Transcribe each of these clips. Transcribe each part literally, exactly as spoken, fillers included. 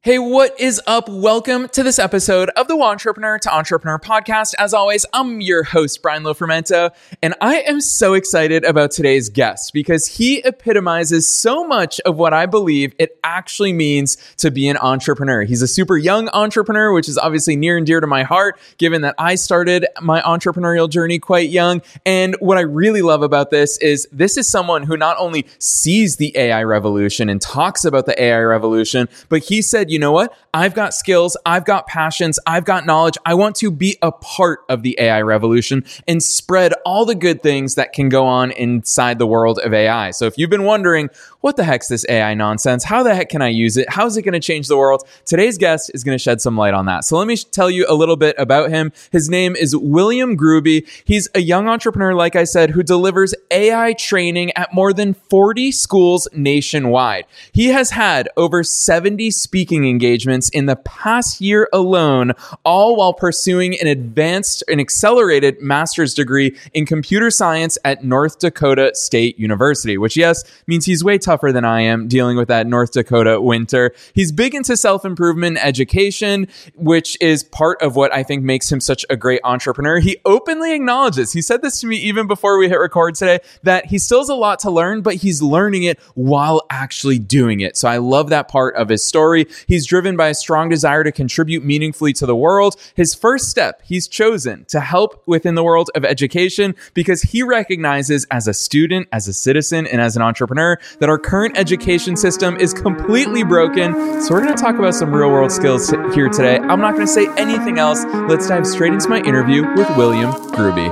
Hey, what is up? Welcome to this episode of the Wantrepreneur to Entrepreneur podcast. As always, I'm your host, Brian Lofermento, and I am so excited about today's guest because he epitomizes so much of what I believe it actually means to be an entrepreneur. He's a super young entrepreneur, which is obviously near and dear to my heart, given that I started my entrepreneurial journey quite young. And what I really love about this is this is someone who not only sees the A I revolution and talks about the A I revolution, but he said, you know what? I've got skills, I've got passions, I've got knowledge. I want to be a part of the A I revolution and spread all the good things that can go on inside the world of A I. So if you've been wondering, what the heck's this A I nonsense? How the heck can I use it? How is it going to change the world? Today's guest is going to shed some light on that. So let me tell you a little bit about him. His name is William Gruby. He's a young entrepreneur, like I said, who delivers A I training at more than forty schools nationwide. He has had over seventy speaking engagements in the past year alone, all while pursuing an advanced and accelerated master's degree in computer science at North Dakota State University, which, yes, means he's way tougher than I am dealing with that North Dakota winter. He's big into self-improvement education, which is part of what I think makes him such a great entrepreneur. He openly acknowledges, he said this to me even before we hit record today, that he still has a lot to learn, but he's learning it while actually doing it. So I love that part of his story. He's driven by a strong desire to contribute meaningfully to the world. His first step, he's chosen to help within the world of education because he recognizes as a student, as a citizen, and as an entrepreneur that our current education system is completely broken. So we're going to talk about some real world skills here today. I'm not going to say anything else. Let's dive straight into my interview with William Gruby.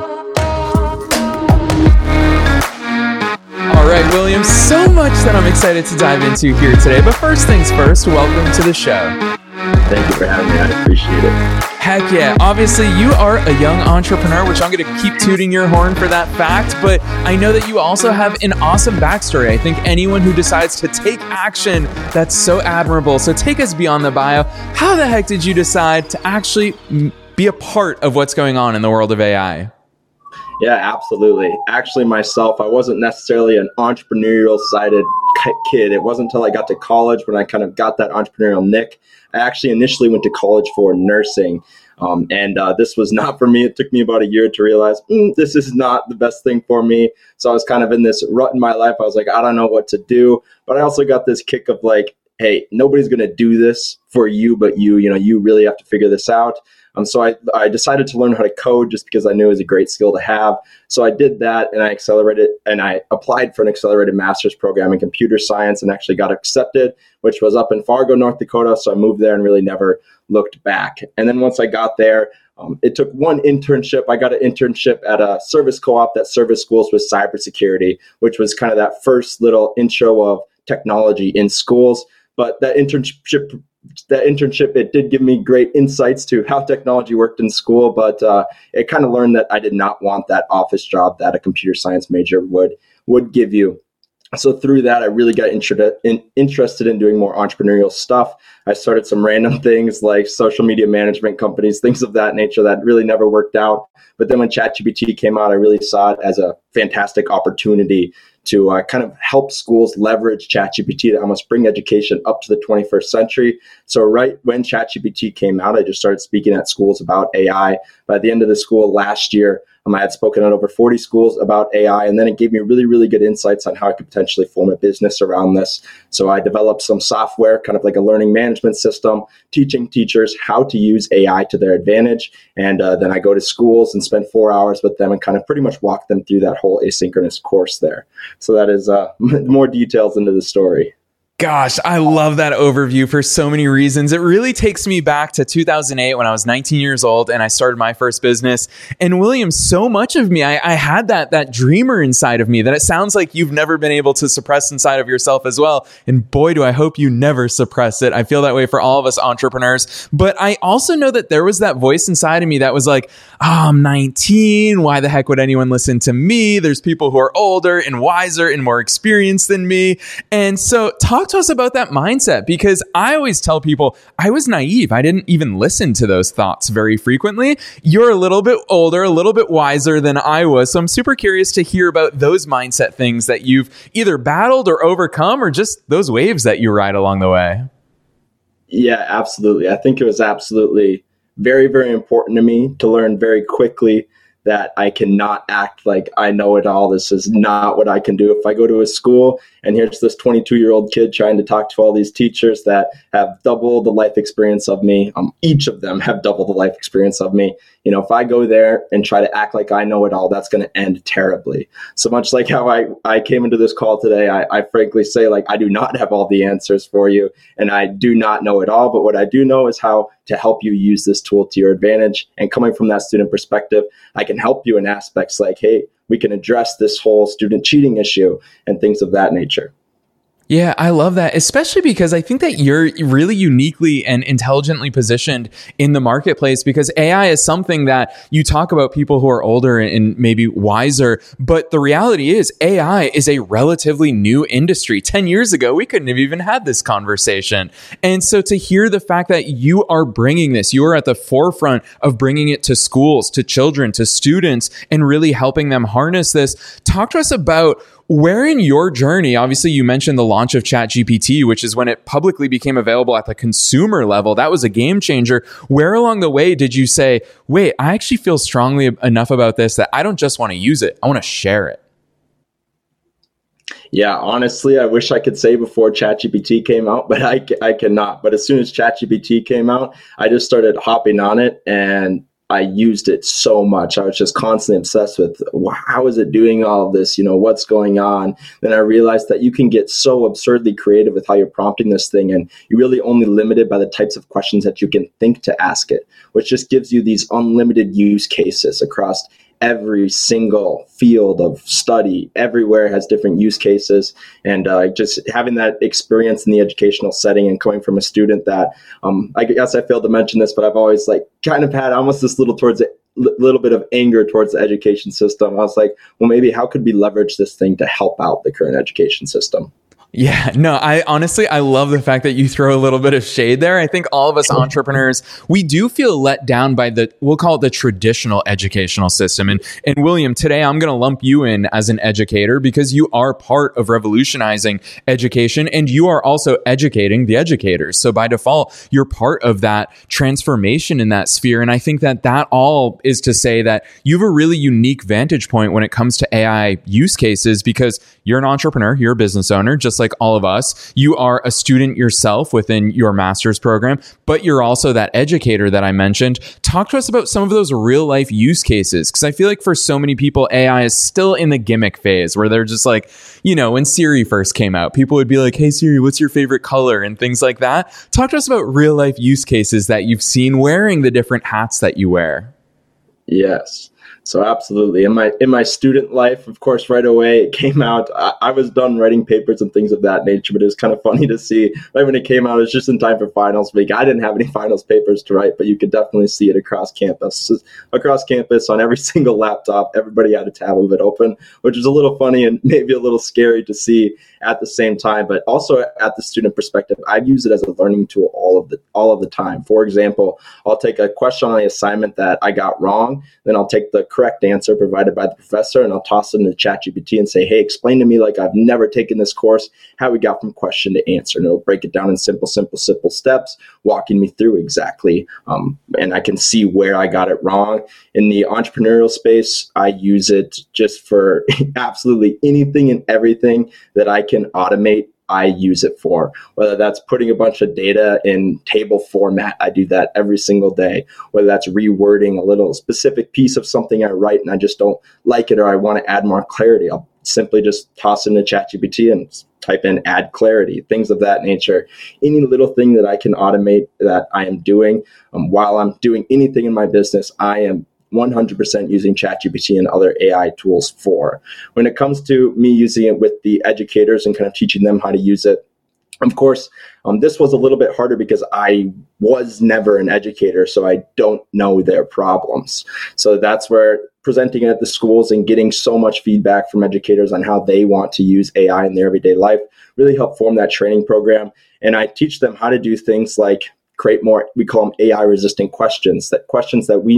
All right, William, so much that I'm excited to dive into here today. But first things first, welcome to the show. Thank you for having me. I appreciate it. Heck yeah. Obviously, you are a young entrepreneur, which I'm going to keep tooting your horn for that fact. But I know that you also have an awesome backstory. I think anyone who decides to take action, that's so admirable. So take us beyond the bio. How the heck did you decide to actually be a part of what's going on in the world of A I? Yeah, absolutely. Actually, myself, I wasn't necessarily an entrepreneurial-sided kid. It wasn't until I got to college when I kind of got that entrepreneurial nick. I actually initially went to college for nursing, um, and uh, this was not for me. It took me about a year to realize mm, this is not the best thing for me. So I was kind of in this rut in my life. I was like, I don't know what to do. But I also got this kick of like, hey, nobody's going to do this for you but you. You know, you really have to figure this out. Um, so I, I decided to learn how to code just because I knew it was a great skill to have. So I did that and I accelerated and I applied for an accelerated master's program in computer science and actually got accepted, which was up in Fargo, North Dakota. So I moved there and really never looked back. And then once I got there, um, it took one internship. I got an internship at a service co-op that serviced schools with cybersecurity, which was kind of that first little intro of technology in schools. But that internship That internship, it did give me great insights to how technology worked in school, but uh, it kind of learned that I did not want that office job that a computer science major would would give you. So through that, I really got inter- in, interested in doing more entrepreneurial stuff. I started some random things like social media management companies, things of that nature that really never worked out. But then when ChatGPT came out, I really saw it as a fantastic opportunity to uh, kind of help schools leverage ChatGPT to almost bring education up to the twenty-first century. So right when ChatGPT came out, I just started speaking at schools about A I. By the end of the school last year, um, I had spoken at over forty schools about A I, and then it gave me really, really good insights on how I could potentially form a business around this. So I developed some software, kind of like a learning management system, teaching teachers how to use A I to their advantage. And uh, then I go to schools and spend four hours with them and kind of pretty much walk them through that whole asynchronous course there. So that is uh, more details into the story. Gosh, I love that overview for so many reasons. It really takes me back to two thousand eight when I was nineteen years old and I started my first business. And William, so much of me, I, I had that that dreamer inside of me that it sounds like you've never been able to suppress inside of yourself as well. And boy, do I hope you never suppress it. I feel that way for all of us entrepreneurs. But I also know that there was that voice inside of me that was like, oh, I'm nineteen. Why the heck would anyone listen to me? There's people who are older and wiser and more experienced than me. And so talk to us about that mindset, because I always tell people I was naive. I didn't even listen to those thoughts very frequently. You're a little bit older, a little bit wiser than I was. So I'm super curious to hear about those mindset things that you've either battled or overcome, or just those waves that you ride along the way. Yeah, absolutely. I think it was absolutely very, very important to me to learn very quickly that I cannot act like I know it all. This is not what I can do. If I go to a school and here's this twenty-two year old kid trying to talk to all these teachers that have double the life experience of me, um, each of them have double the life experience of me. You know, if I go there and try to act like I know it all, that's going to end terribly. So much like how I, I came into this call today, I, I frankly say, like, I do not have all the answers for you and I do not know it all. But what I do know is how to help you use this tool to your advantage. And coming from that student perspective, I can help you in aspects like, hey, we can address this whole student cheating issue and things of that nature. Yeah, I love that, especially because I think that you're really uniquely and intelligently positioned in the marketplace, because A I is something that you talk about people who are older and maybe wiser, but the reality is A I is a relatively new industry. ten years ago, we couldn't have even had this conversation. And so to hear the fact that you are bringing this, you are at the forefront of bringing it to schools, to children, to students, and really helping them harness this. Talk to us about where in your journey, obviously you mentioned the launch of ChatGPT, which is when it publicly became available at the consumer level. That was a game changer. Where along the way did you say, wait, I actually feel strongly enough about this that I don't just want to use it, I want to share it? Yeah, honestly, I wish I could say before ChatGPT came out, but I, I cannot. But as soon as ChatGPT came out, I just started hopping on it and I used it so much. I was just constantly obsessed with, well, how is it doing all of this? You know, what's going on? Then I realized that you can get so absurdly creative with how you're prompting this thing, and you're really only limited by the types of questions that you can think to ask it, which just gives you these unlimited use cases across every single field of study. Everywhere has different use cases, and uh, just having that experience in the educational setting and coming from a student that um, I guess I failed to mention this, but I've always like kind of had almost this little towards a little bit of anger towards the education system. I was like, well, maybe how could we leverage this thing to help out the current education system? Yeah, no, I honestly, I love the fact that you throw a little bit of shade there. I think all of us entrepreneurs, we do feel let down by the, we'll call it the traditional educational system. And, and William, today I'm going to lump you in as an educator because you are part of revolutionizing education and you are also educating the educators. So by default, you're part of that transformation in that sphere. And I think that that all is to say that you have a really unique vantage point when it comes to A I use cases because you're an entrepreneur, you're a business owner, just like all of us. You are a student yourself within your master's program, but you're also that educator that I mentioned. Talk to us about some of those real life use cases, because I feel like for so many people, A I is still in the gimmick phase where they're just like, you know, when Siri first came out, people would be like, hey Siri, what's your favorite color? And things like that. Talk to us about real life use cases that you've seen wearing the different hats that you wear. Yes. So absolutely. In my in my student life, of course, right away it came out. I, I was done writing papers and things of that nature, but it was kind of funny to see right when it came out. It was just in time for finals week. I didn't have any finals papers to write, but you could definitely see it across campus. Across campus on every single laptop, everybody had a tab of it open, which is a little funny and maybe a little scary to see at the same time. But also at the student perspective, I use it as a learning tool all of the all of the time. For example, I'll take a question on the assignment that I got wrong, then I'll take the correct answer provided by the professor and I'll toss it into ChatGPT and say, hey, explain to me like I've never taken this course, how we got from question to answer. And it'll break it down in simple, simple, simple steps, walking me through exactly. Um, and I can see where I got it wrong. In the entrepreneurial space, I use it just for absolutely anything and everything that I can automate. I use it for, whether that's putting a bunch of data in table format. I do that every single day, whether that's rewording a little specific piece of something I write and I just don't like it or I want to add more clarity. I'll simply just toss into ChatGPT and type in add clarity, things of that nature. Any little thing that I can automate that I am doing um, while I'm doing anything in my business, I am one hundred percent using ChatGPT and other A I tools for. When it comes to me using it with the educators and kind of teaching them how to use it, of course, um, this was a little bit harder because I was never an educator, so I don't know their problems. So that's where presenting it at the schools and getting so much feedback from educators on how they want to use A I in their everyday life really helped form that training program. And I teach them how to do things like create more, we call them A I resistant questions, that questions that we know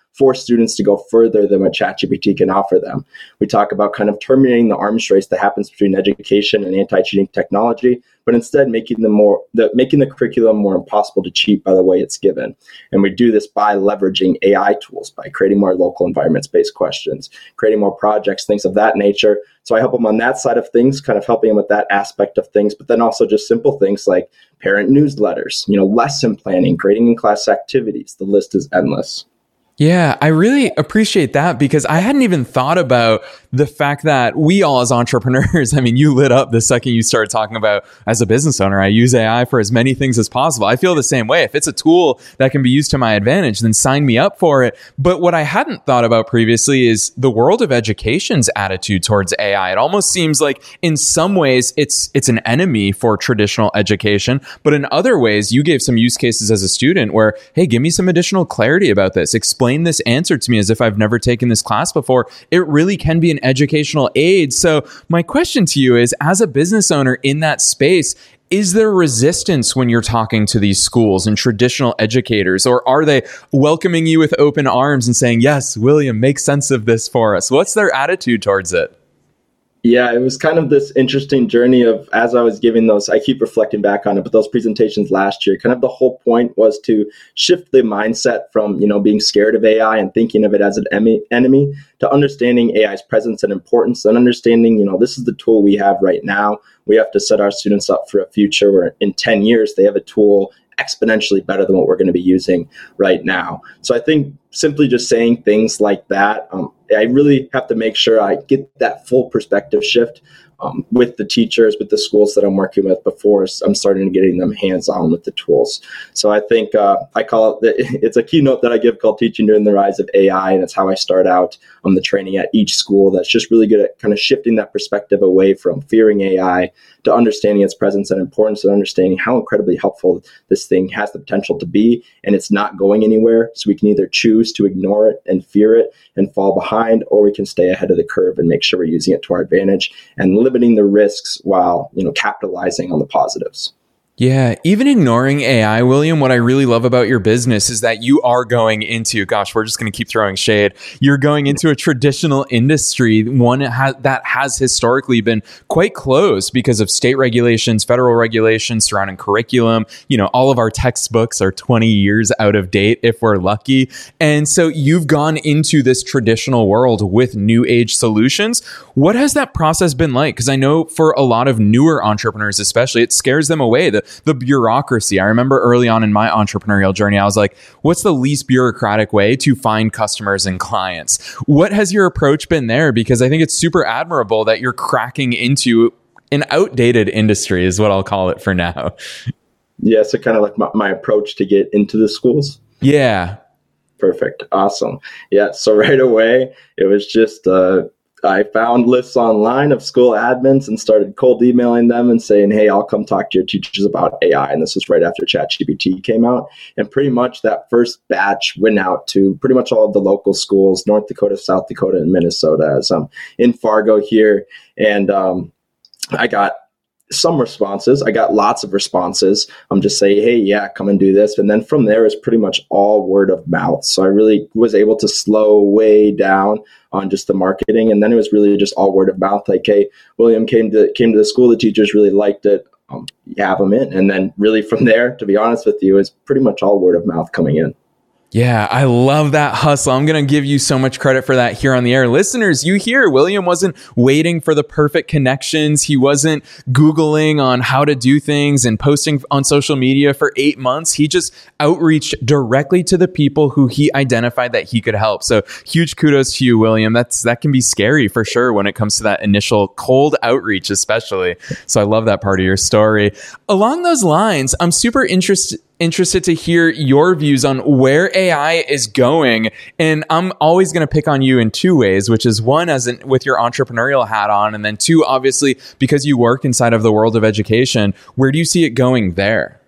force students to go further than what ChatGPT can offer them. We talk about kind of terminating the arms race that happens between education and anti-cheating technology, but instead making the more the making the curriculum more impossible to cheat by the way it's given. And we do this by leveraging A I tools, by creating more local environments-based questions, creating more projects, things of that nature. So I help them on that side of things, kind of helping them with that aspect of things, but then also just simple things like parent newsletters, you know, lesson planning, grading in-class activities. The list is endless. Yeah, I really appreciate that because I hadn't even thought about the fact that we all as entrepreneurs, I mean, you lit up the second you started talking about as a business owner, I use A I for as many things as possible. I feel the same way. If it's a tool that can be used to my advantage, then sign me up for it. But what I hadn't thought about previously is the world of education's attitude towards A I. It almost seems like in some ways it's it's an enemy for traditional education, but in other ways you gave some use cases as a student where, hey, give me some additional clarity about this. Explain this answer to me as if I've never taken this class before. It really can be an educational aid. So my question to you is, as a business owner in that space, is there resistance when you're talking to these schools and traditional educators, or are they welcoming you with open arms and saying, yes, William, make sense of this for us? What's their attitude towards it? Yeah, it was kind of this interesting journey of, as I was giving those, I keep reflecting back on it, but those presentations last year, kind of the whole point was to shift the mindset from, you know, being scared of A I and thinking of it as an enemy to understanding A I's presence and importance and understanding, you know, this is the tool we have right now. We have to set our students up for a future where in ten years, they have a tool exponentially better than what we're going to be using right now. So I think simply just saying things like that, um, I really have to make sure I get that full perspective shift um, with the teachers, with the schools that I'm working with before I'm starting to getting them hands-on with the tools. So I think uh, I call it, it's a keynote that I give called Teaching During the Rise of A I, and it's how I start out on the training at each school that's just really good at kind of shifting that perspective away from fearing A I to understanding its presence and importance and understanding how incredibly helpful this thing has the potential to be, and it's not going anywhere. So we can either choose to ignore it and fear it and fall behind, or we can stay ahead of the curve and make sure we're using it to our advantage and limiting the risks while, you know, capitalizing on the positives. Yeah, even ignoring A I, William, what I really love about your business is that you are going into, gosh, we're just going to keep throwing shade. You're going into a traditional industry, one that has historically been quite closed because of state regulations, federal regulations surrounding curriculum. You know, all of our textbooks are twenty years out of date if we're lucky. And so you've gone into this traditional world with new age solutions. What has that process been like? Because I know for a lot of newer entrepreneurs, especially, it scares them away. The The bureaucracy. I remember early on in my entrepreneurial journey, I was like, what's the least bureaucratic way to find customers and clients? What has your approach been there? Because I think it's super admirable that you're cracking into an outdated industry is what I'll call it for now. Yeah, so kind of like my, my approach to get into the schools. Yeah. Perfect. Awesome. Yeah, so right away, it was just... Uh, I found lists online of school admins and started cold emailing them and saying, hey, I'll come talk to your teachers about A I. And this was right after ChatGPT came out. And pretty much that first batch went out to pretty much all of the local schools, North Dakota, South Dakota, and Minnesota, as I'm in Fargo here. And um, I got some responses. I got lots of responses. I'm just saying, hey, yeah, come and do this. And then from there is pretty much all word of mouth. So I really was able to slow way down on just the marketing. And then it was really just all word of mouth. Like, hey, William came to came to the school. The teachers really liked it. Um, you have them in. And then really from there, to be honest with you, is pretty much all word of mouth coming in. Yeah, I love that hustle. I'm going to give you so much credit for that here on the air. Listeners, you hear William wasn't waiting for the perfect connections. He wasn't Googling on how to do things and posting on social media for eight months. He just outreached directly to the people who he identified that he could help. So huge kudos to you, William. That's that can be scary for sure when it comes to that initial cold outreach, especially. So I love that part of your story. Along those lines, I'm super interested interested to hear your views on where A I is going. And I'm always going to pick on you in two ways, which is one, as in with your entrepreneurial hat on, and then two, obviously, because you work inside of the world of education, where do you see it going there?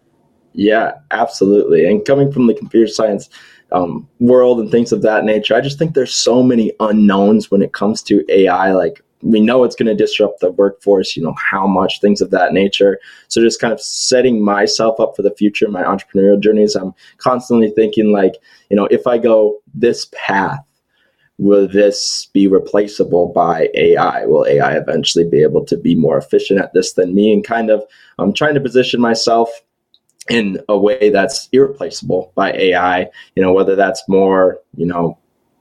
Yeah, absolutely. And coming from the computer science um, world and things of that nature, I just think there's so many unknowns when it comes to A I. Like, we know it's going to disrupt the workforce, you know, how much, things of that nature. So just kind of setting myself up for the future, my entrepreneurial journeys, I'm constantly thinking like, you know, if I go this path, will this be replaceable by A I? Will A I eventually be able to be more efficient at this than me? And kind of I'm trying to position myself in a way that's irreplaceable by A I, you know, whether that's more, you know,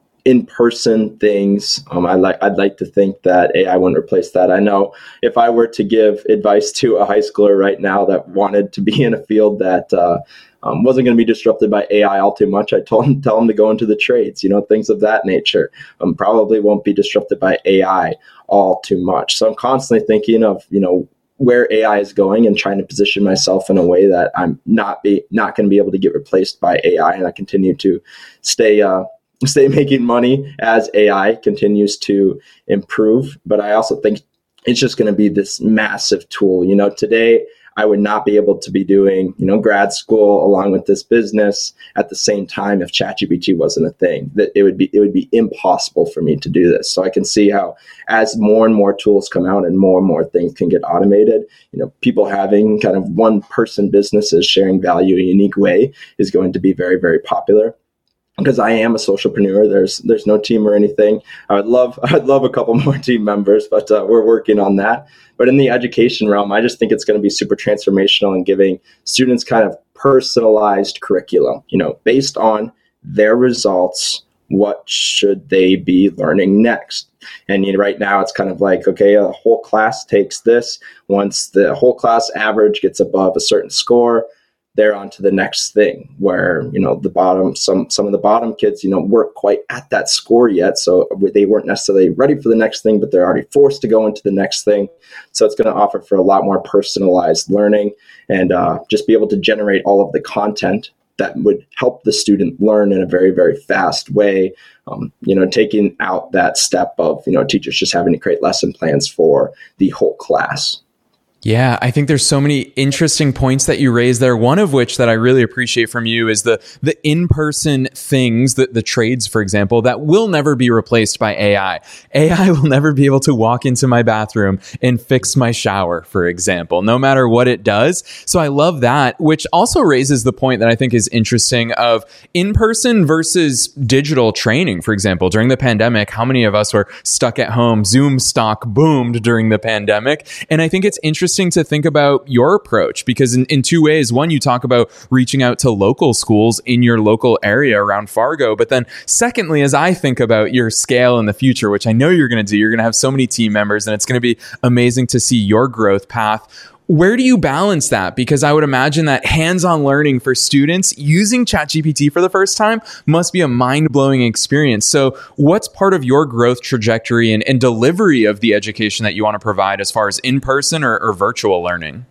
in-person things. Um, I like, I'd like to think that A I wouldn't replace that. I know if I were to give advice to a high schooler right now that wanted to be in a field that uh, um, wasn't going to be disrupted by A I all too much, I told them, tell them to go into the trades, you know, things of that nature. Um, probably won't be disrupted by A I all too much. So I'm constantly thinking of, you know, where A I is going and trying to position myself in a way that I'm not be not going to be able to get replaced by A I, and I continue to stay uh, stay making money as A I continues to improve. But I also think it's just going to be this massive tool. You know, today I would not be able to be doing, you know, grad school along with this business at the same time if ChatGPT wasn't a thing. That it would be it would be impossible for me to do this. So I can see how as more and more tools come out and more and more things can get automated, you know, people having kind of one person businesses sharing value in a unique way is going to be very, very popular. Because I am a socialpreneur, there's there's no team or anything. I would love I'd love a couple more team members, but uh, we're working on that. But in the education realm, I just think it's going to be super transformational and giving students kind of personalized curriculum, you know, based on their results. What should they be learning next? And you know, right now it's kind of like, okay, a whole class takes this. Once the whole class average gets above a certain score, they're on to the next thing, where, you know, the bottom, some, some of the bottom kids, you know, weren't quite at that score yet. So they weren't necessarily ready for the next thing, but they're already forced to go into the next thing. So it's going to offer for a lot more personalized learning and uh, just be able to generate all of the content that would help the student learn in a very, very fast way. Um, you know, taking out that step of, you know, teachers just having to create lesson plans for the whole class. Yeah, I think there's so many interesting points that you raised there. One of which that I really appreciate from you is the the in-person things, the, the trades, for example, that will never be replaced by A I. A I will never be able to walk into my bathroom and fix my shower, for example, no matter what it does. So I love that, which also raises the point that I think is interesting of in-person versus digital training. For example, during the pandemic, how many of us were stuck at home? Zoom stock boomed during the pandemic. And I think it's interesting to think about your approach because in, in two ways. One, you talk about reaching out to local schools in your local area around Fargo. But then secondly, as I think about your scale in the future, which I know you're going to do, you're going to have so many team members and it's going to be amazing to see your growth path. Where do you balance that? Because I would imagine that hands-on learning for students using ChatGPT for the first time must be a mind-blowing experience. So what's part of your growth trajectory and, and delivery of the education that you want to provide as far as in-person or, or virtual learning?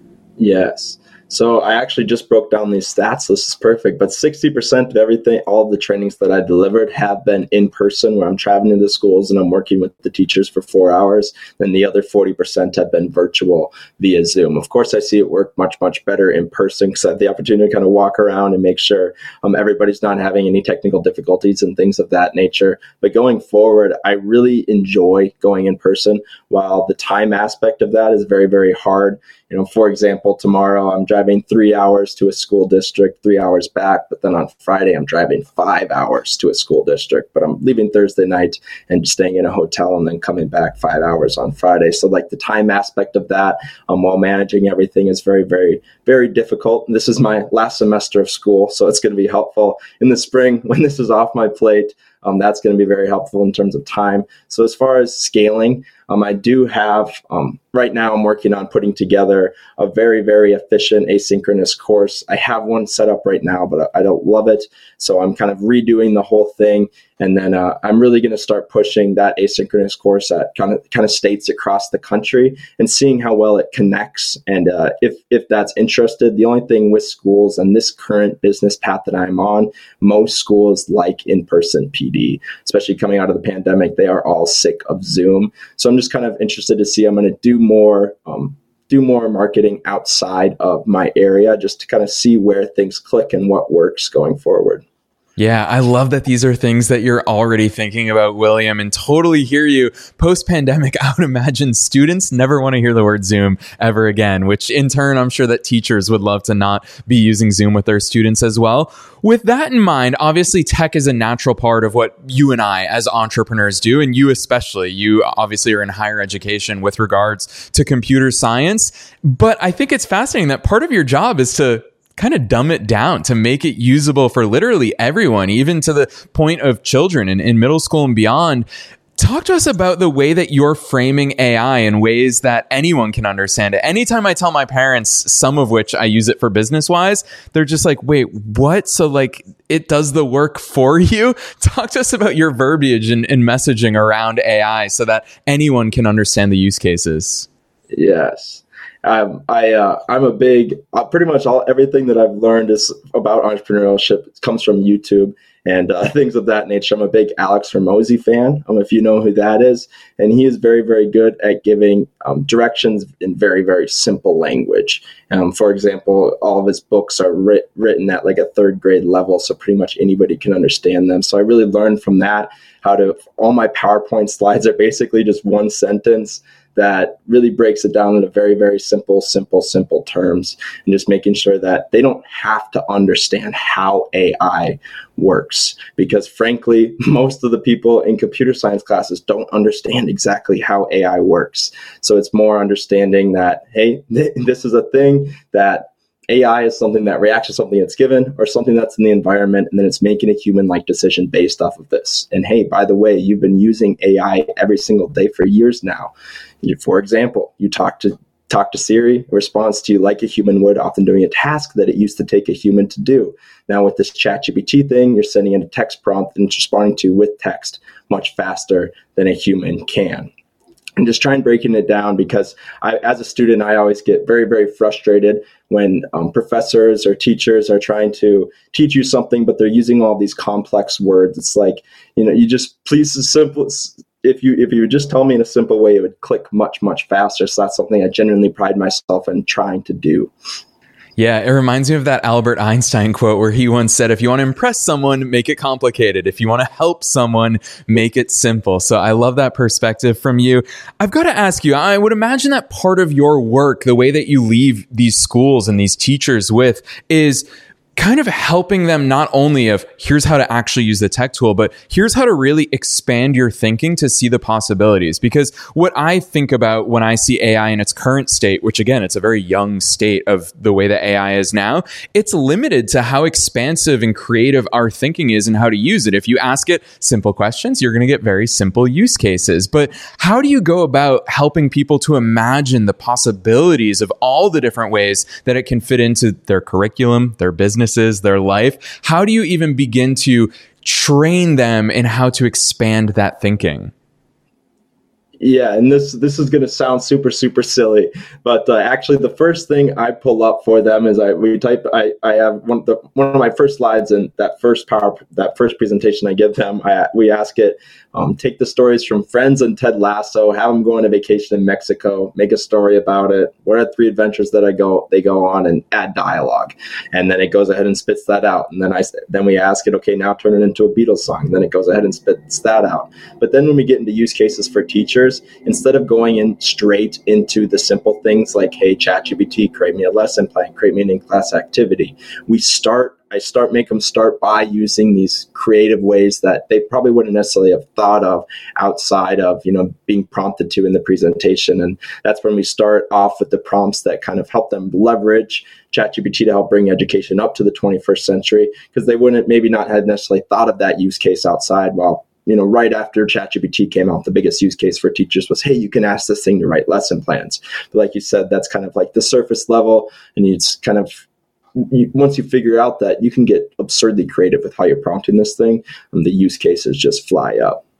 Yes. So I actually just broke down these stats. This is perfect. But sixty percent of everything, all of the trainings that I delivered have been in person, where I'm traveling to the schools and I'm working with the teachers for four hours. Then the other forty percent have been virtual via Zoom. Of course, I see it work much, much better in person because I have the opportunity to kind of walk around and make sure um, everybody's not having any technical difficulties and things of that nature. But going forward, I really enjoy going in person. While the time aspect of that is very, very hard. You know, for example, tomorrow I'm driving three hours to a school district, three hours back. But then on Friday, I'm driving five hours to a school district. But I'm leaving Thursday night and staying in a hotel and then coming back five hours on Friday. So like the time aspect of that um, while managing everything is very, very, very difficult. And this is my last semester of school. So it's going to be helpful in the spring when this is off my plate. Um, that's going to be very helpful in terms of time. So as far as scaling, um, I do have, um, right now I'm working on putting together a very, very efficient asynchronous course. I have one set up right now, but I don't love it. So I'm kind of redoing the whole thing. And then uh, I'm really going to start pushing that asynchronous course at kind of kind of states across the country and seeing how well it connects. And uh, if if that's interested, the only thing with schools and this current business path that I'm on, most schools like in-person P D, especially coming out of the pandemic, they are all sick of Zoom. So I'm just kind of interested to see. I'm going to do more. Um, do more marketing outside of my area just to kind of see where things click and what works going forward. Yeah, I love that these are things that you're already thinking about, William, and totally hear you. Post-pandemic, I would imagine students never want to hear the word Zoom ever again, which in turn, I'm sure that teachers would love to not be using Zoom with their students as well. With that in mind, obviously tech is a natural part of what you and I as entrepreneurs do, and you especially. You obviously are in higher education with regards to computer science, but I think it's fascinating that part of your job is to kind of dumb it down to make it usable for literally everyone, even to the point of children in, in middle school and beyond. Talk to us about the way that you're framing A I in ways that anyone can understand it. Anytime I tell my parents, some of which I use it for business wise, they're just like, wait, what? So like it does the work for you? Talk to us about your verbiage and, and messaging around A I so that anyone can understand the use cases. Yes. Um, I, uh, I'm a big, uh, pretty much all, everything that I've learned is about entrepreneurship. It comes from YouTube and uh, things of that nature. I'm a big Alex Hormozi fan, um, if you know who that is. And he is very, very good at giving um, directions in very, very simple language. Um, for example, all of his books are writ- written at like a third grade level, so pretty much anybody can understand them. So I really learned from that how to, all my PowerPoint slides are basically just one sentence that really breaks it down into very, very simple, simple, simple terms, and just making sure that they don't have to understand how A I works. Because frankly, most of the people in computer science classes don't understand exactly how A I works. So it's more understanding that, hey, th- this is a thing that A I is something that reacts to something that's given or something that's in the environment, and then it's making a human-like decision based off of this. And hey, by the way, you've been using A I every single day for years now. You, for example, you talk to talk to Siri, it responds to you like a human would, often doing a task that it used to take a human to do. Now with this ChatGPT thing, you're sending in a text prompt and it's responding to you with text much faster than a human can. And just trying breaking it down because I, as a student, I always get very, very frustrated when um, professors or teachers are trying to teach you something, but they're using all these complex words. It's like, you know, you just please simple. If you if you would just tell me in a simple way, it would click much, much faster. So that's something I genuinely pride myself in trying to do. Yeah, it reminds me of that Albert Einstein quote where he once said, if you want to impress someone, make it complicated. If you want to help someone, make it simple. So I love that perspective from you. I've got to ask you, I would imagine that part of your work, the way that you leave these schools and these teachers with, is kind of helping them not only of here's how to actually use the tech tool, but here's how to really expand your thinking to see the possibilities. Because what I think about when I see A I in its current state, which again, it's a very young state of the way that A I is now, it's limited to how expansive and creative our thinking is and how to use it. If you ask it simple questions, you're going to get very simple use cases. But how do you go about helping people to imagine the possibilities of all the different ways that it can fit into their curriculum, their business, their life? How do you even begin to train them in how to expand that thinking? Yeah, and this this is going to sound super super silly, but uh, actually the first thing I pull up for them is I we type I, I have one of the one of my first slides in that first power that first presentation I give them. I we ask it um, take the stories from Friends and Ted Lasso, have them go on a vacation in Mexico, make a story about it. What are three adventures that I go they go on, and add dialogue, and then it goes ahead and spits that out. And then I then we ask it, okay, now turn it into a Beatles song. And then it goes ahead and spits that out. But then when we get into use cases for teachers, instead of going in straight into the simple things like, hey, ChatGPT, create me a lesson plan, create me an in-class activity, we start, I start, make them start by using these creative ways that they probably wouldn't necessarily have thought of outside of, you know, being prompted to in the presentation. And that's when we start off with the prompts that kind of help them leverage ChatGPT to help bring education up to the twenty-first century, because they wouldn't maybe not have necessarily thought of that use case outside. Well, you know, right after ChatGPT came out, the biggest use case for teachers was, hey, you can ask this thing to write lesson plans. But like you said, that's kind of like the surface level, and it's kind of, you, once you figure out that you can get absurdly creative with how you're prompting this thing, and the use cases just fly up.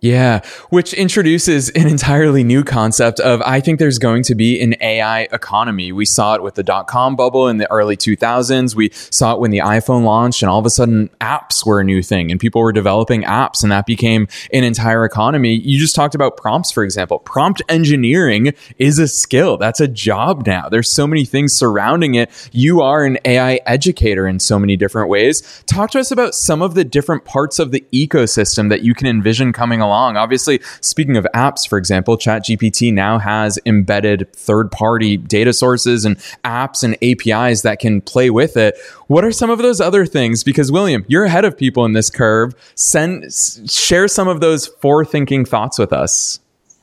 Yeah, which introduces an entirely new concept of, I think there's going to be an A I economy. We saw it with the dot-com bubble in the early two thousands. We saw it when the iPhone launched, and all of a sudden apps were a new thing and people were developing apps, and that became an entire economy. You just talked about prompts, for example. Prompt engineering is a skill. That's a job now. There's so many things surrounding it. You are an A I educator in so many different ways. Talk to us about some of the different parts of the ecosystem that you can envision coming along. Obviously, speaking of apps, for example, ChatGPT now has embedded third-party data sources and apps and A P Is that can play with it. What are some of those other things? Because William, you're ahead of people in this curve. Send, share some of those forward-thinking thoughts with us.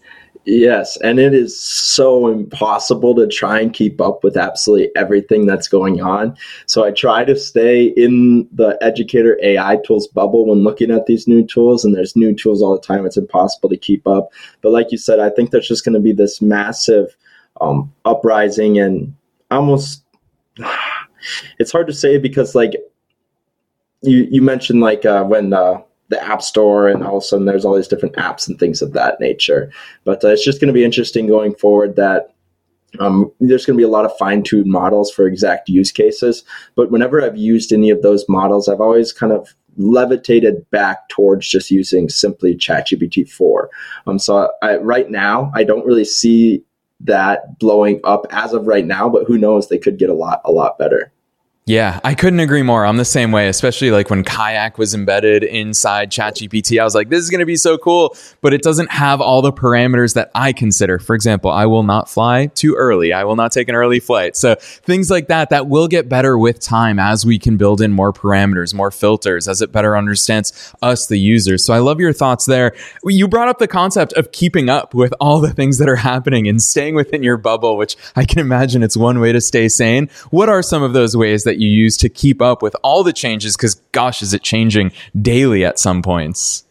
Yes, and it is so impossible to try and keep up with absolutely everything that's going on. So I try to stay in the educator A I tools bubble when looking at these new tools, and there's new tools all the time. It's impossible to keep up. But like you said, I think there's just going to be this massive um, uprising, and almost, it's hard to say because like you, you mentioned like uh, when uh, the App Store, and all of a sudden there's all these different apps and things of that nature. But uh, it's just going to be interesting going forward that um, there's going to be a lot of fine-tuned models for exact use cases. But whenever I've used any of those models, I've always kind of levitated back towards just using simply ChatGPT four. Um, so I, right now, I don't really see that blowing up as of right now, but who knows, they could get a lot, a lot better. Yeah, I couldn't agree more. I'm the same way, especially like when Kayak was embedded inside ChatGPT. I was like, this is going to be so cool, but it doesn't have all the parameters that I consider. For example, I will not fly too early. I will not take an early flight. So things like that, that will get better with time as we can build in more parameters, more filters, as it better understands us, the users. So I love your thoughts there. You brought up the concept of keeping up with all the things that are happening and staying within your bubble, which I can imagine it's one way to stay sane. What are some of those ways that you use to keep up with all the changes? Because gosh, is it changing daily at some points?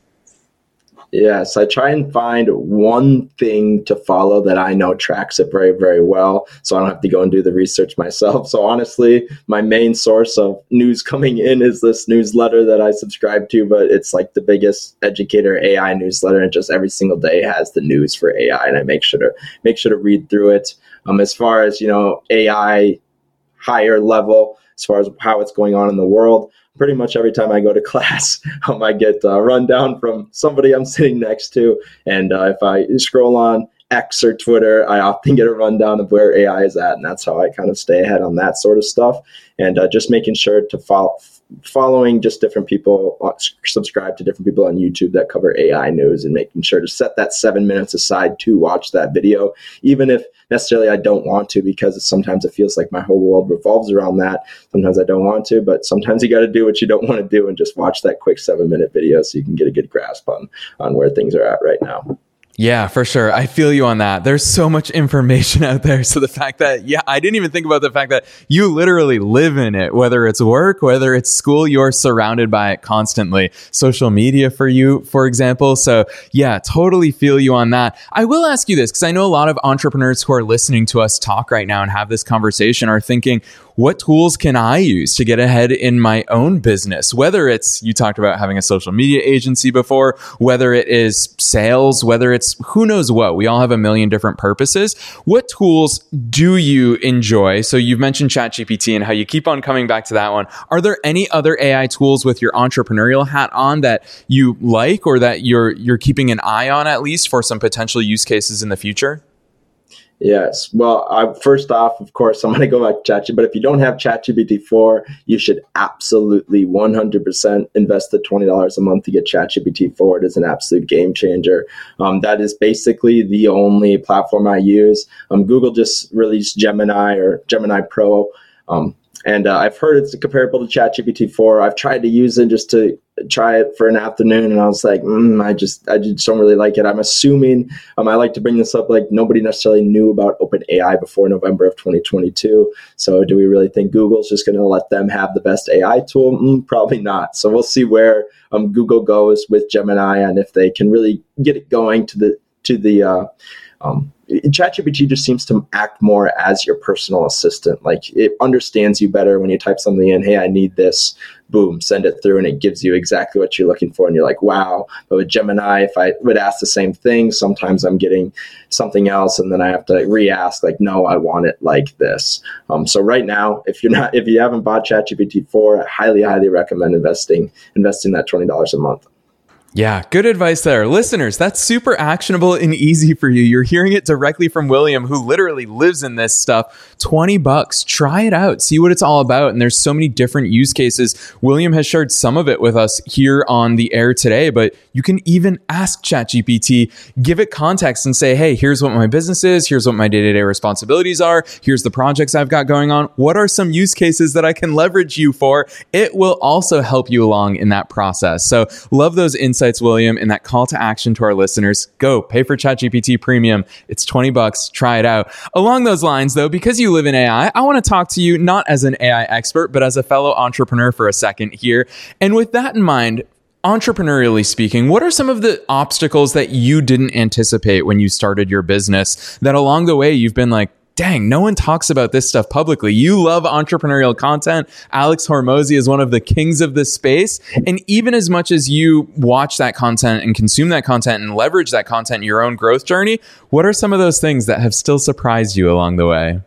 Yes, I try and find one thing to follow that I know tracks it very, very well, so I don't have to go and do the research myself. So honestly, my main source of news coming in is this newsletter that I subscribe to, but it's like the biggest educator A I newsletter, and just every single day has the news for A I, and I make sure to make sure to read through it. Um, as far as, you know, A I higher level, as far as how it's going on in the world, pretty much every time I go to class, um, I get a rundown from somebody I'm sitting next to. And uh, if I scroll on X or Twitter, I often get a rundown of where A I is at. And that's how I kind of stay ahead on that sort of stuff. And uh, just making sure to follow, following just different people, uh, subscribe to different people on YouTube that cover A I news, and making sure to set that seven minutes aside to watch that video, even if necessarily I don't want to, because sometimes it feels like my whole world revolves around that. Sometimes I don't want to, but sometimes you got to do what you don't want to do and just watch that quick seven minute video so you can get a good grasp on, on where things are at right now. Yeah, for sure. I feel you on that. There's so much information out there. So the fact that, yeah, I didn't even think about the fact that you literally live in it, whether it's work, whether it's school, you're surrounded by it constantly. Social media for you, for example. So yeah, totally feel you on that. I will ask you this, because I know a lot of entrepreneurs who are listening to us talk right now and have this conversation are thinking, what tools can I use to get ahead in my own business? Whether it's, you talked about having a social media agency before, whether it is sales, whether it's who knows what. We all have a million different purposes. What tools do you enjoy? So you've mentioned ChatGPT and how you keep on coming back to that one. Are there any other A I tools with your entrepreneurial hat on that you like, or that you're you're keeping an eye on, at least for some potential use cases in the future? Yes. Well, I, first off, of course, I'm going to go back to ChatGPT. But if you don't have ChatGPT four, you should absolutely one hundred percent invest the twenty dollars a month to get ChatGPT four. It is an absolute game changer. Um, that is basically the only platform I use. Um, Google just released Gemini, or Gemini Pro. Um, and uh, I've heard it's comparable to ChatGPT four. I've tried to use it just to try it for an afternoon, and I was like, mm, I just I just don't really like it. I'm assuming, um, I like to bring this up, like nobody necessarily knew about OpenAI before November of twenty twenty-two. So do we really think Google's just going to let them have the best A I tool? Mm, probably not. So we'll see where um, Google goes with Gemini, and if they can really get it going to the to the uh, Um, ChatGPT just seems to act more as your personal assistant. Like it understands you better when you type something in, hey, I need this, boom, send it through, and it gives you exactly what you're looking for. And you're like, wow. But with Gemini, if I would ask the same thing, sometimes I'm getting something else, and then I have to re-ask, like, no, I want it like this. Um, so right now, if you're not, if you haven't bought ChatGPT four, I highly, highly recommend investing, investing that twenty dollars a month. Yeah, good advice there. Listeners, that's super actionable and easy for you. You're hearing it directly from William, who literally lives in this stuff. twenty bucks. Try it out. See what it's all about. And there's so many different use cases. William has shared some of it with us here on the air today, but you can even ask ChatGPT, give it context and say, hey, here's what my business is. Here's what my day-to-day responsibilities are. Here's the projects I've got going on. What are some use cases that I can leverage you for? It will also help you along in that process. So love those insights, William, and that call to action to our listeners. Go pay for ChatGPT Premium. It's twenty bucks. Try it out. Along those lines, though, because you live in A I, I want to talk to you not as an A I expert, but as a fellow entrepreneur for a second here. And with that in mind, entrepreneurially speaking, what are some of the obstacles that you didn't anticipate when you started your business that along the way you've been like, dang, no one talks about this stuff publicly. You love entrepreneurial content. Alex Hormozi is one of the kings of this space. And even as much as you watch that content and consume that content and leverage that content in your own growth journey, what are some of those things that have still surprised you along the way?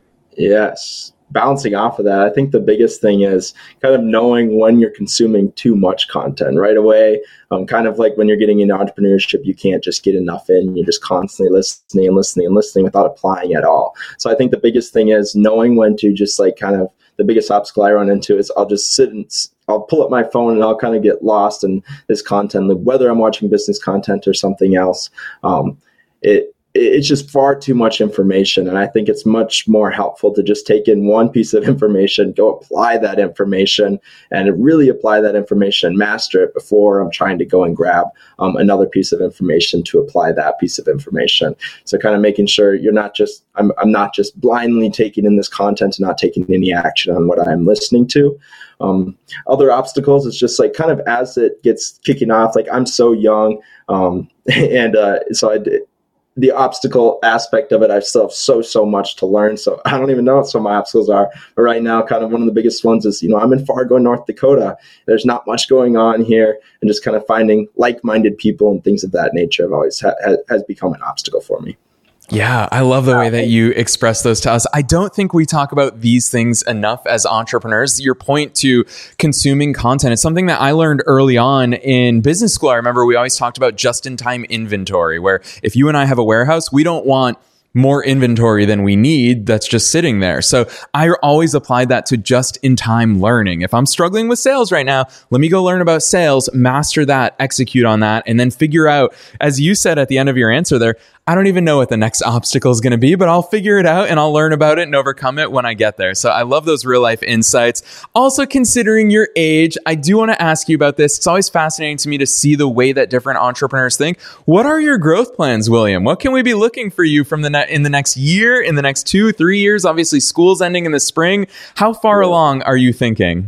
Yes. Bouncing off of that, I think the biggest thing is kind of knowing when you're consuming too much content right away. Um, kind of like when you're getting into entrepreneurship, you can't just get enough in. You're just constantly listening and listening and listening without applying at all. So I think the biggest thing is knowing when to just like kind of, the biggest obstacle I run into is I'll just sit and I'll pull up my phone and I'll kind of get lost in this content, whether I'm watching business content or something else. Um, it It's just far too much information. And I think it's much more helpful to just take in one piece of information, go apply that information, and really apply that information, master it before I'm trying to go and grab um, another piece of information to apply that piece of information. So kind of making sure you're not just, I'm, I'm not just blindly taking in this content and not taking any action on what I'm listening to. Um, other obstacles is just like kind of as it gets kicking off, like I'm so young. Um, and uh, so I did. The obstacle aspect of it, I still have so, so much to learn. So I don't even know what some of my obstacles are. But right now, kind of one of the biggest ones is, you know, I'm in Fargo, North Dakota. There's not much going on here. And just kind of finding like-minded people and things of that nature have always ha- has become an obstacle for me. Yeah, I love the way that you express those to us. I don't think we talk about these things enough as entrepreneurs. Your point to consuming content is something that I learned early on in business school. I remember we always talked about just-in-time inventory, where if you and I have a warehouse, we don't want more inventory than we need that's just sitting there. So I always applied that to just-in-time learning. If I'm struggling with sales right now, let me go learn about sales, master that, execute on that, and then figure out, as you said at the end of your answer there, I don't even know what the next obstacle is going to be, but I'll figure it out and I'll learn about it and overcome it when I get there. So I love those real life insights. Also, considering your age, I do want to ask you about this. It's always fascinating to me to see the way that different entrepreneurs think. What are your growth plans, William? What can we be looking for you from the ne- in the next year, in the next two, three years? Obviously, school's ending in the spring. How far yeah. along are you thinking?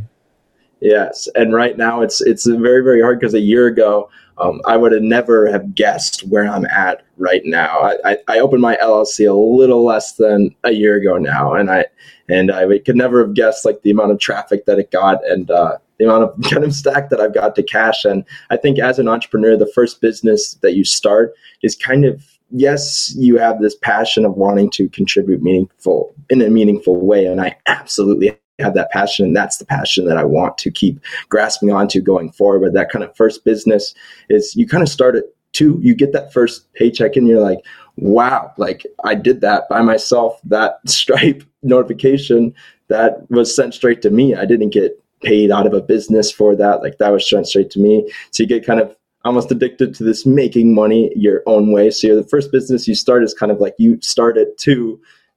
Yes. And right now it's, it's very, very hard because a year ago, Um, I would have never have guessed where I'm at right now. I, I, I opened my L L C a little less than a year ago now, and I and I could never have guessed like the amount of traffic that it got and uh, the amount of kind of stack that I've got to cash. And I think as an entrepreneur, the first business that you start is kind of, yes, you have this passion of wanting to contribute meaningful in a meaningful way, and I absolutely have that passion, and that's the passion that I want to keep grasping onto going forward. But that kind of first business is you kind of start at two, you get that first paycheck and you're like, wow, like I did that by myself. That Stripe notification that was sent straight to me. I didn't get paid out of a business for that. Like that was sent straight to me. So you get kind of almost addicted to this making money your own way. So the first business you start is kind of like you start at two,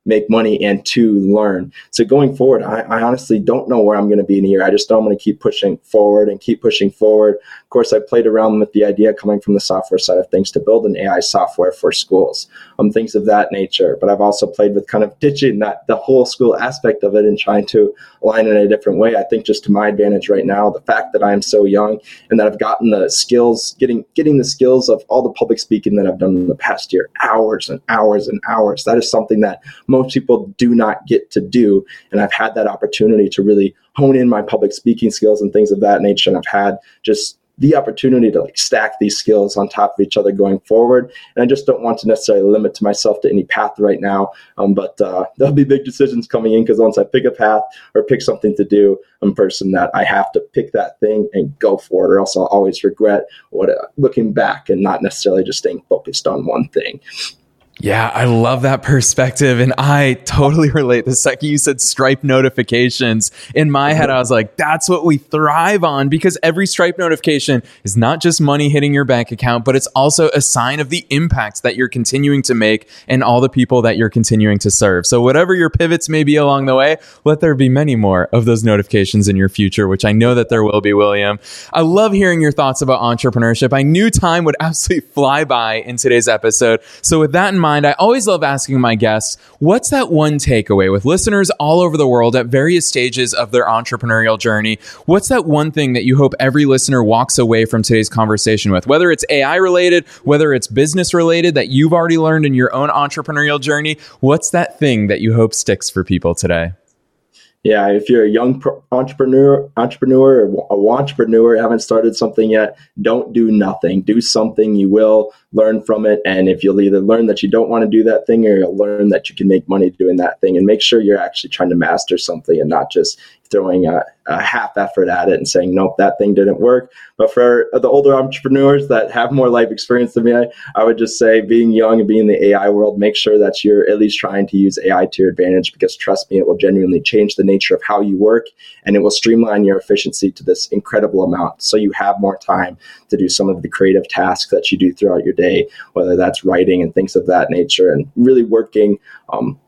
make money and to learn. So going forward, I, I honestly don't know where I'm going to be in a year. I just know I'm going to keep pushing forward and keep pushing forward. Of course, I played around with the idea coming from the software side of things to build an A I software for schools, um, things of that nature. But I've also played with kind of ditching that the whole school aspect of it and trying to align in a different way. I think just to my advantage right now, the fact that I'm so young and that I've gotten the skills, getting getting the skills of all the public speaking that I've done in the past year, hours and hours and hours. That is something that most people do not get to do. And I've had that opportunity to really hone in my public speaking skills and things of that nature. And I've had just the opportunity to like stack these skills on top of each other going forward. And I just don't want to necessarily limit to myself to any path right now. Um, but uh, there'll be big decisions coming in, because once I pick a path or pick something to do, I'm a person that I have to pick that thing and go for it, or else I'll always regret what uh, looking back and not necessarily just staying focused on one thing. Yeah, I love that perspective. And I totally relate. The second you said Stripe notifications, in my head, I was like, that's what we thrive on, because every Stripe notification is not just money hitting your bank account, but it's also a sign of the impact that you're continuing to make and all the people that you're continuing to serve. So whatever your pivots may be along the way, let there be many more of those notifications in your future, which I know that there will be, William. I love hearing your thoughts about entrepreneurship. I knew time would absolutely fly by in today's episode. So with that in mind, I always love asking my guests, what's that one takeaway with listeners all over the world at various stages of their entrepreneurial journey? What's that one thing that you hope every listener walks away from today's conversation with? Whether it's A I related, whether it's business related that you've already learned in your own entrepreneurial journey, what's that thing that you hope sticks for people today? Yeah, if you're a young pro- entrepreneur, entrepreneur, or a entrepreneur, haven't started something yet, don't do nothing. Do something. You will learn from it. And if you'll either learn that you don't want to do that thing, or you'll learn that you can make money doing that thing, and make sure you're actually trying to master something and not just throwing a, a half effort at it and saying, nope, that thing didn't work. But for the older entrepreneurs that have more life experience than me, I, I would just say, being young and being in the A I world, make sure that you're at least trying to use A I to your advantage, because trust me, it will genuinely change the nature of how you work, and it will streamline your efficiency to this incredible amount. So you have more time to do some of the creative tasks that you do throughout your day, whether that's writing and things of that nature, and really working um,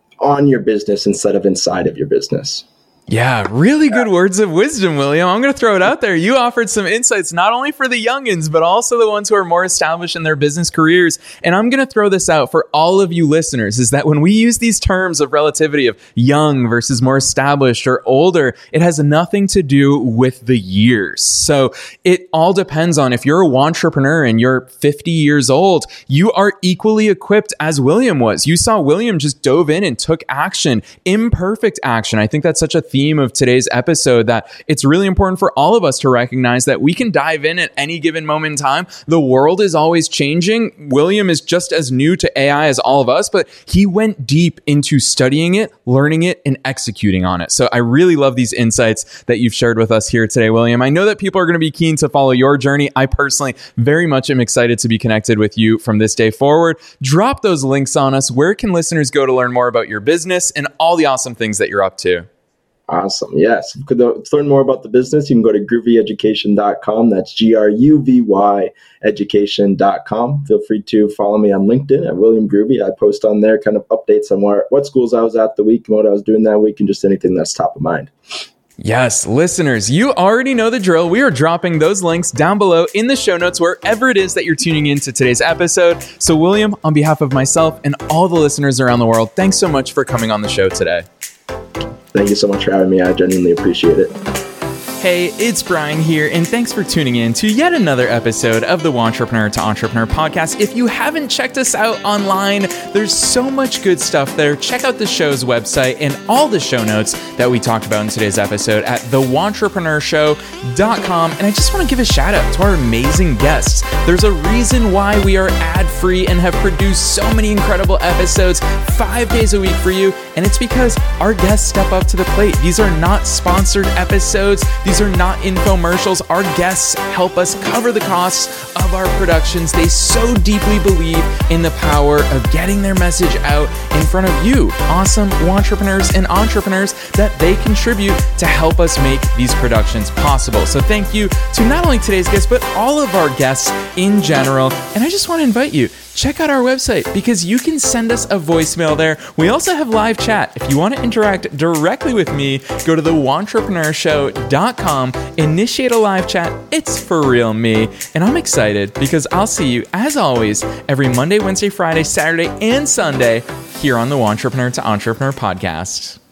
on your business instead of inside of your business. Yeah, really good words of wisdom, William. I'm going to throw it out there. You offered some insights, not only for the youngins, but also the ones who are more established in their business careers. And I'm going to throw this out for all of you listeners, is that when we use these terms of relativity of young versus more established or older, it has nothing to do with the years. So it all depends on, if you're a entrepreneur and you're fifty years old, you are equally equipped as William was. You saw William just dove in and took action, imperfect action. I think that's such a theme of today's episode, that it's really important for all of us to recognize that we can dive in at any given moment in time. The world is always changing. William is just as new to A I as all of us, but he went deep into studying it, learning it, and executing on it. So I really love these insights that you've shared with us here today, William. I know that people are going to be keen to follow your journey. I personally very much am excited to be connected with you from this day forward. Drop those links on us. Where can listeners go to learn more about your business and all the awesome things that you're up to? Awesome. Yes. To learn more about the business, you can go to groovy education dot com. That's G R U V Y education dot com. Feel free to follow me on LinkedIn at William Groovy. I post on there kind of updates on where, what schools I was at the week and what I was doing that week, and just anything that's top of mind. Yes, listeners, you already know the drill. We are dropping those links down below in the show notes, wherever it is that you're tuning into today's episode. So William, on behalf of myself and all the listeners around the world, thanks so much for coming on the show today. Thank you so much for having me. I genuinely appreciate it. Hey, it's Brian here, and thanks for tuning in to yet another episode of the Wantrepreneur to Entrepreneur podcast. If you haven't checked us out online, there's so much good stuff there. Check out the show's website and all the show notes that we talked about in today's episode at the wantrepreneur show dot com. And I just want to give a shout out to our amazing guests. There's a reason why we are ad-free and have produced so many incredible episodes five days a week for you, and it's because our guests step up to the plate. These are not sponsored episodes. These are not infomercials. Our guests help us cover the costs of our productions. They so deeply believe in the power of getting their message out in front of you, awesome entrepreneurs and entrepreneurs, that they contribute to help us make these productions possible. So thank you to not only today's guest, but all of our guests in general. And I just want to invite you, check out our website because you can send us a voicemail there. We also have live chat. If you want to interact directly with me, go to the wantrepreneur show dot com, initiate a live chat. It's for real me. And I'm excited because I'll see you, as always, every Monday, Wednesday, Friday, Saturday, and Sunday here on the Wantrepreneur to Entrepreneur podcast.